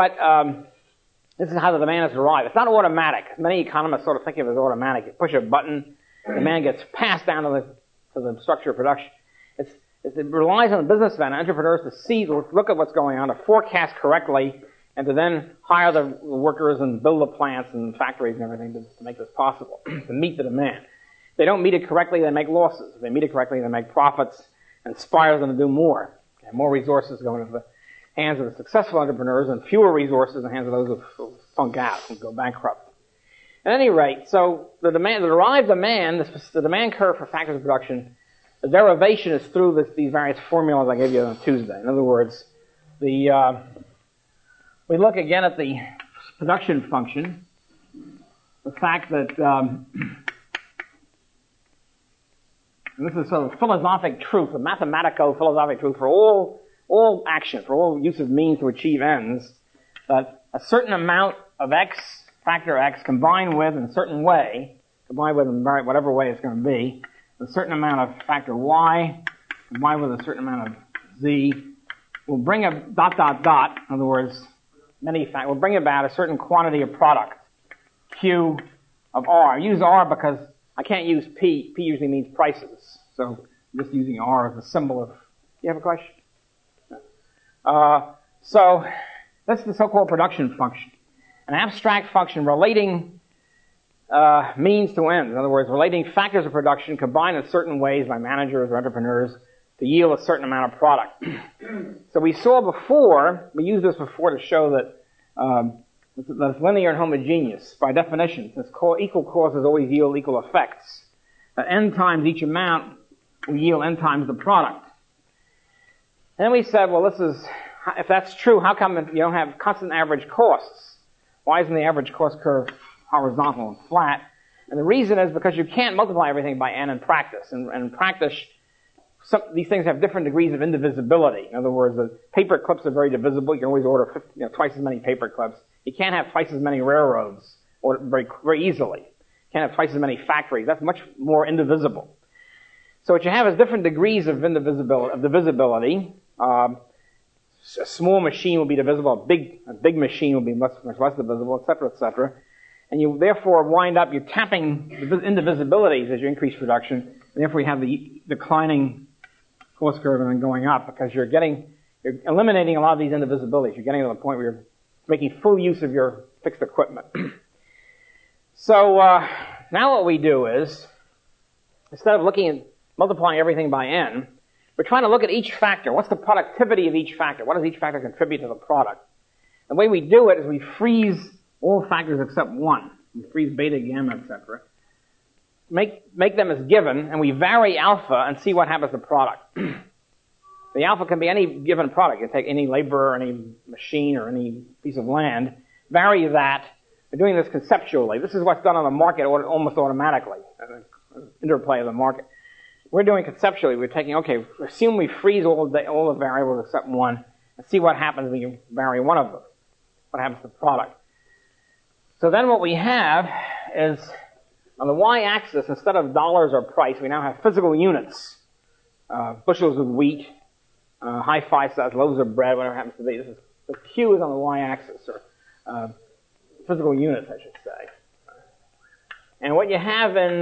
how the demand is derived. It's not automatic. Many economists sort of think of it as automatic. You push a button, demand gets passed down to the structure of production. It relies on the businessmen and entrepreneurs to look at what's going on, to forecast correctly, and to then hire the workers and build the plants and factories and everything to make this possible, to meet the demand. If they don't meet it correctly, they make losses. If they meet it correctly, they make profits and inspires them to do more. Okay, more resources go into the hands of the successful entrepreneurs and fewer resources in the hands of those who funk out and go bankrupt. At any rate, so the derived demand, the demand curve for factors of production, the derivation is through these various formulas I gave you on Tuesday. In other words, we look again at the production function, the fact that, and this is sort of philosophic truth, a mathematico-philosophic truth for all action, for all use of means to achieve ends, that a certain amount of x, factor x, combined with in whatever way it's going to be, a certain amount of factor y, combined with a certain amount of z, will bring a ... in other words, will bring about a certain quantity of product, Q of R. I use R because I can't use P. P usually means prices. So I'm just using R as a symbol of... Do you have a question? So that's the so-called production function. An abstract function relating means to ends. In other words, relating factors of production combined in certain ways by managers or entrepreneurs to yield a certain amount of product. So we used this before to show that it's linear and homogeneous. By definition, since equal causes always yield equal effects, that n times each amount will yield n times the product. And then we said, well, if that's true, how come you don't have constant average costs? Why isn't the average cost curve horizontal and flat? And the reason is because you can't multiply everything by n in practice. And in practice, these things have different degrees of indivisibility. In other words, the paper clips are very divisible. You can always order twice as many paper clips. You can't have twice as many railroads or very, very easily. You can't have twice as many factories. That's much more indivisible. So what you have is different degrees of divisibility. A small machine will be divisible. A big machine will be much less divisible, et cetera, et cetera. And you therefore wind up, you're tapping indivisibilities as you increase production, and therefore you have the declining cost curve and then going up because you're eliminating a lot of these indivisibilities. You're getting to the point where you're making full use of your fixed equipment. So now what we do is, instead of looking at multiplying everything by n, we're trying to look at each factor. What's the productivity of each factor? What does each factor contribute to the product? The way we do it is we freeze all factors except one. We freeze beta, gamma, etc. Make them as given, and we vary alpha and see what happens to product. The alpha can be any given product. You can take any labor or any machine or any piece of land, vary that. We're doing this conceptually. This is what's done on the market almost automatically, interplay of the market. We're doing conceptually. We're taking, okay, assume we freeze all the variables except one, and see what happens when you vary one of them. What happens to the product? So then what we have is, on the y-axis, instead of dollars or price, we now have physical units. Bushels of wheat, hi-fi size, loaves of bread, whatever it happens to be. The Q is on the y-axis, or physical units, I should say. And what you have in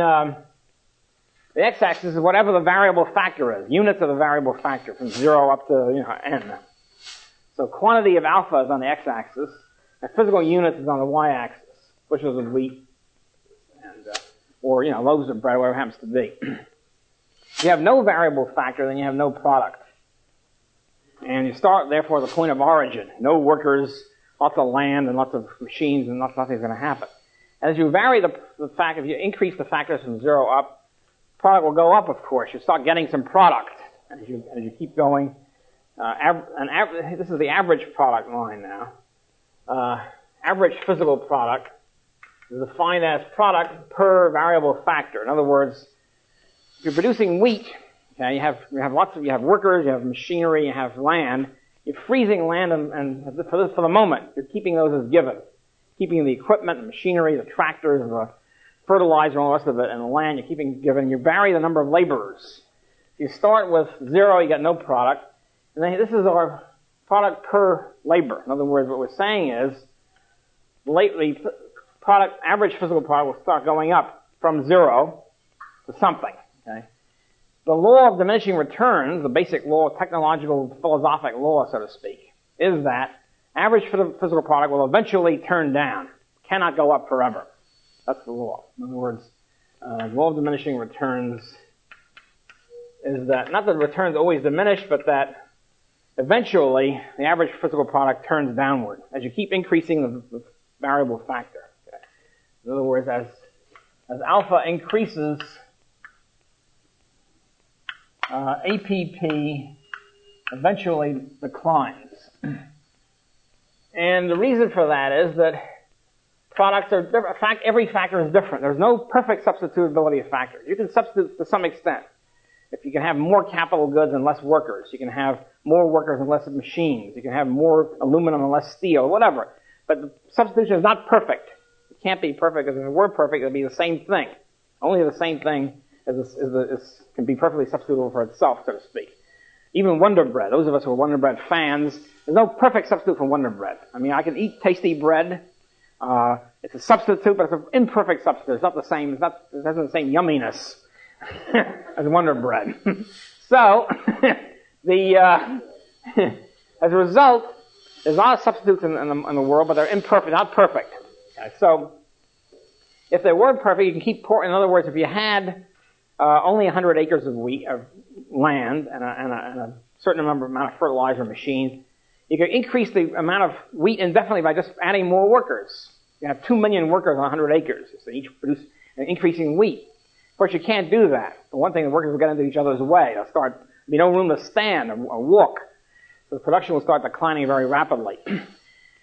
the x-axis is whatever the variable factor is. Units of the variable factor, from 0 up to n. So quantity of alpha is on the x-axis, and physical units is on the y-axis. Bushels of wheat, and or loaves of bread, whatever it happens to be. If you have no variable factor, then you have no product. And you start, therefore, at the point of origin. No workers, lots of land, and lots of machines, and nothing's going to happen. As you vary the factor, if you increase the factors from 0 up, product will go up, of course. You start getting some product as you keep going. This is the average product line now. Average physical product is defined as product per variable factor. In other words, if you're producing wheat, okay, you have workers, you have machinery, you have land. You're freezing land, and for the moment, you're keeping those as given, keeping the equipment, the machinery, the tractors, the fertilizer, and all the rest of it, and the land you're keeping given. You vary the number of laborers. If you start with 0, you get no product, and then this is our product per labor. In other words, what we're saying is, lately, average physical product will start going up from 0 to something. Okay? The law of diminishing returns, the basic law, technological, philosophic law, so to speak, is that average physical product will eventually turn down, cannot go up forever. That's the law. In other words, the law of diminishing returns is that, not that returns always diminish, but that eventually the average physical product turns downward as you keep increasing the variable factor. Okay? In other words, as alpha increases, APP eventually declines. And the reason for that is that products are different. In fact, every factor is different. There's no perfect substitutability of factors. You can substitute to some extent. If you can have more capital goods and less workers, you can have more workers and less machines, you can have more aluminum and less steel, whatever. But the substitution is not perfect. It can't be perfect, because if it were perfect, it would be the same thing. Only the same thing can be perfectly substitutable for itself, so to speak. Even Wonder Bread, those of us who are Wonder Bread fans, there's no perfect substitute for Wonder Bread. I mean, I can eat tasty bread. It's a substitute, but it's an imperfect substitute. It's not the same. It hasn't the same yumminess as Wonder Bread. So, as a result, there's a lot of substitutes in the world, but they're imperfect, not perfect. Okay, so, if they were perfect, you can keep pouring. In other words, if you had only 100 acres of land and a certain amount of fertilizer machines, you could increase the amount of wheat indefinitely by just adding more workers. You have 2 million workers on 100 acres, so each produce increasing wheat. Of course, you can't do that. For one thing, the workers will get into each other's way. There'll be no room to stand or walk. So the production will start declining very rapidly.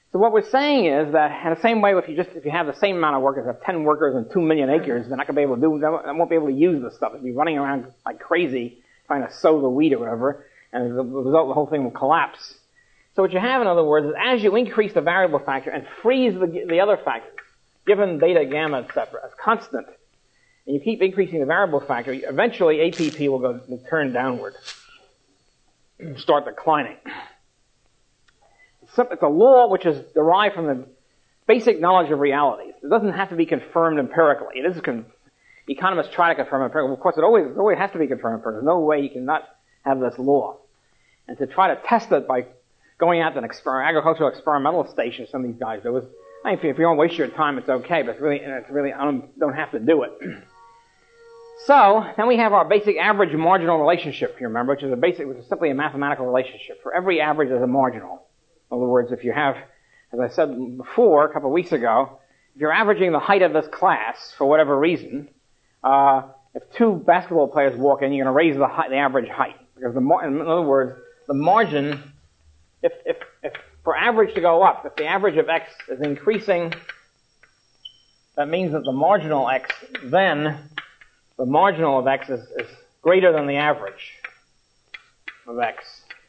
So what we're saying is that in the same way, if you have the same amount of workers, have 10 workers and 2 million acres, they're not going to be able to do, they won't be able to use this stuff. They'll be running around like crazy trying to sow the wheat or whatever, and as a result, the whole thing will collapse. So what you have, in other words, is as you increase the variable factor and freeze the other factors, given beta, gamma, etc., as constant, and you keep increasing the variable factor, eventually APP will turn downward, start declining. It's a law which is derived from the basic knowledge of realities. It doesn't have to be confirmed empirically. Economists try to confirm it empirically. Of course, it always has to be confirmed empirically. There's no way you cannot have this law. And to try to test it by going out to an agricultural experimental station, some of these guys do, if you don't waste your time, it's okay, but it's really, I don't have to do it. So, then we have our basic average marginal relationship here, remember, which is simply a mathematical relationship. For every average, there's a marginal. In other words, if you have, as I said before, a couple of weeks ago, if you're averaging the height of this class, for whatever reason, if 2 basketball players walk in, you're going to raise the average height. Because in other words, the margin, if for average to go up, if the average of x is increasing, that means that the marginal x, then the marginal of x is greater than the average of x.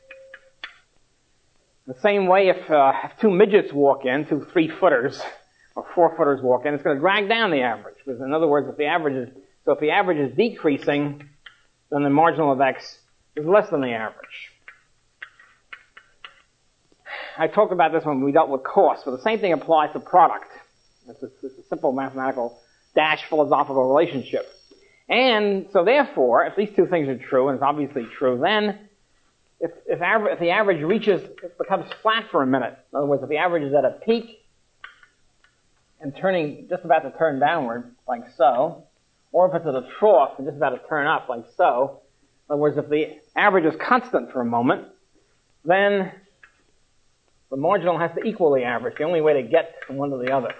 The same way if 2 midgets walk in, 2 3-footers or 4-footers walk in, it's going to drag down the average. Because in other words, if the average is decreasing, then the marginal of x is less than the average. I talked about this when we dealt with cost, but the same thing applies to product. It's a simple mathematical philosophical relationship. And so therefore, if these 2 things are true, and it's obviously true, then if the average it becomes flat for a minute. In other words, if the average is at a peak and just about to turn downward, like so, or if it's at a trough and just about to turn up, like so. In other words, if the average is constant for a moment, then the marginal has to equal the average. The only way to get from one to the other.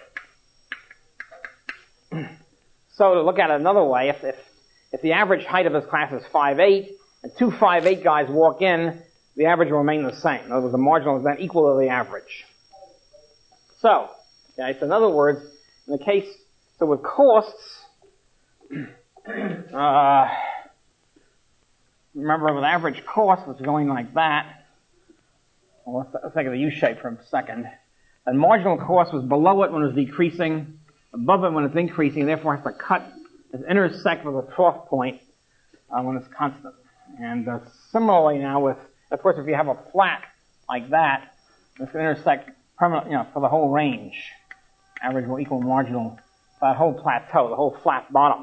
So to look at it another way, if the average height of this class is 5'8", and 2 5'8" guys walk in, the average will remain the same. In other words, the marginal is then equal to the average. So in other words, in the case, so with costs, remember with average cost, which is going like that, well, let's think of the U shape for a second, and marginal cost was below it when it was decreasing, above it when it's increasing, therefore has to intersect with a trough point when it's constant. And similarly now of course, if you have a flat like that, it's going to intersect permanently, for the whole range. Average will equal marginal, that whole plateau, the whole flat bottom.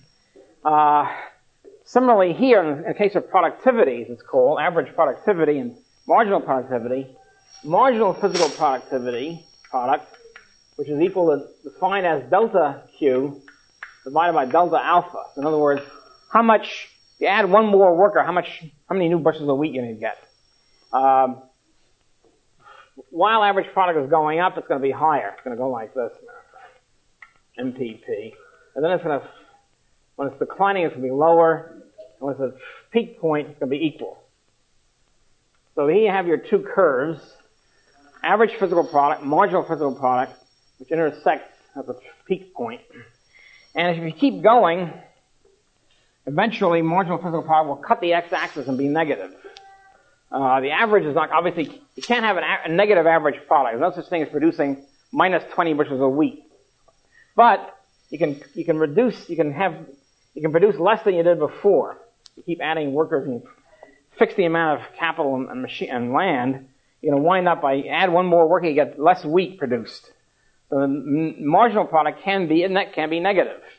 Similarly here, in the case of productivities, it's called average productivity and marginal productivity. Marginal physical productivity, product, which is defined as delta Q divided by delta alpha. So in other words, if you add 1 more worker, how many new bushels of wheat you're going to get? While average product is going up, it's going to be higher. It's going to go like this, MPP. And then when it's declining, it's going to be lower. And when it's at peak point, it's going to be equal. So here you have your 2 curves. Average physical product, marginal physical product, which intersect at the peak point. And if you keep going, eventually marginal physical product will cut the x-axis and be negative. The average is not, obviously, you can't have a negative average product. There's no such thing as producing minus 20 bushels of wheat. But you can produce less than you did before. You keep adding workers and fix the amount of capital and machine and land, you're going to wind up by add 1 more worker, you get less wheat produced. So the marginal product can be negative.